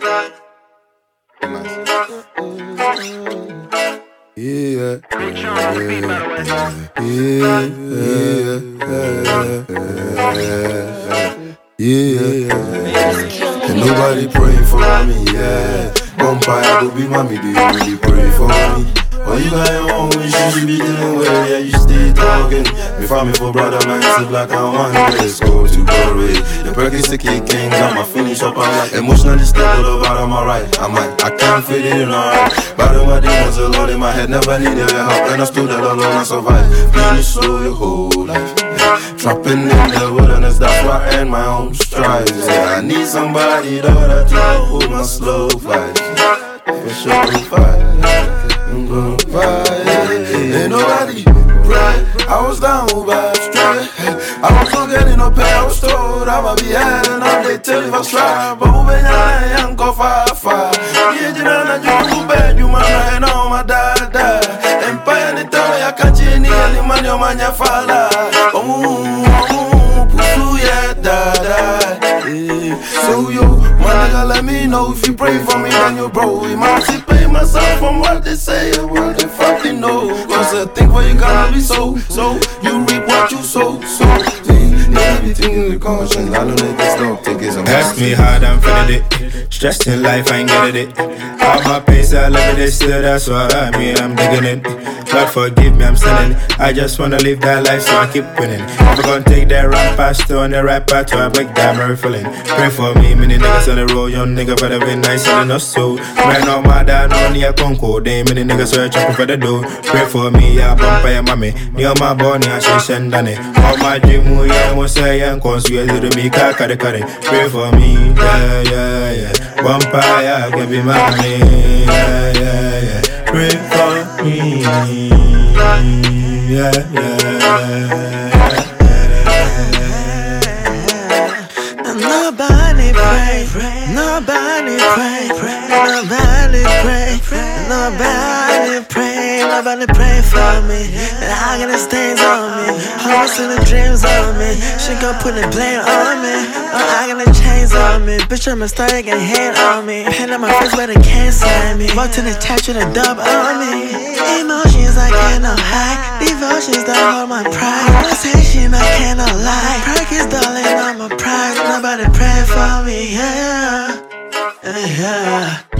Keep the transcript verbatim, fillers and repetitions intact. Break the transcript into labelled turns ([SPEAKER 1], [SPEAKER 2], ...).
[SPEAKER 1] Yeah, yeah, yeah, yeah. And nobody pray for me, yeah. Vampire go be mommy, do you really pray for me? Or you got your own wish, you should be dealing with it, yeah, you stay talking. Me find me for brother, man, it's black and one, let's go to parade. The Perkins the kid king, got my finish up, I'm like emotionally stable, but I'm alright. I'm like, I can't fit it in, alright. Battle my demons a lot in my head, never needed your help, and I stood there alone, I survived. Being slow your whole life, yeah. Trapping in the wilderness, that's why I end my own strides, yeah. I need somebody, though, that to hold my slow flights, yeah. For sure, fight, yeah. I'm gonna fight, yeah. Ain't nobody right. I was down bad straight. I was not getting no pay. I was told I'ma be hiding all day till if I try. But who been I ain't go far, far. Yeah, you know that you go bad. You man, I know my dad, dad. Empire, they tell me I can't change any money on my father. Oh, pursue, yeah, dad. So yo, my nigga, let me know if you pray for me, then you bro. Emancipate myself from what they say and what they fucking know. Cause I think where you gonna be so, so you reap what you sow, so everything with caution. I don't let this dog take his own.
[SPEAKER 2] Ask me hard, I'm feeling it. Stressed in life, I ain't getting it. All my pace, I love it, still, that's what I mean, I'm digging it. God forgive me, I'm sinning. I just wanna live that life, so I keep winning. If I'm gonna take that right past on the right path, so I break that mirror feeling. Pray for me, many niggas on the road, young nigga better be nice and enough so. Right now, my dad, no need a concord, they many niggas searching for the door. Pray for me, yeah, vampire mommy. Near my body, I should send on it. All my dream, yeah, I was saying, cause you to me, carry, carry. Pray for me, yeah, yeah, yeah. Vampire, give me mommy, yeah, yeah, yeah. Pray for me, yeah, yeah, yeah.
[SPEAKER 3] Nobody pray, nobody pray, nobody pray, nobody pray, nobody pray for me. And I got the stains on me, hopes and the dreams on me. She gon' put the blame on me, oh, I got the chains on me. Bitch, I'm a star, you got hate on me. Pain on my face, but it can't sign me. Walked in the touch with a dub on me. Emotions I cannot hide, devotions that hold my pride. Conversation I cannot lie, practice darling on my pride. Nobody pray for me, yeah, yeah.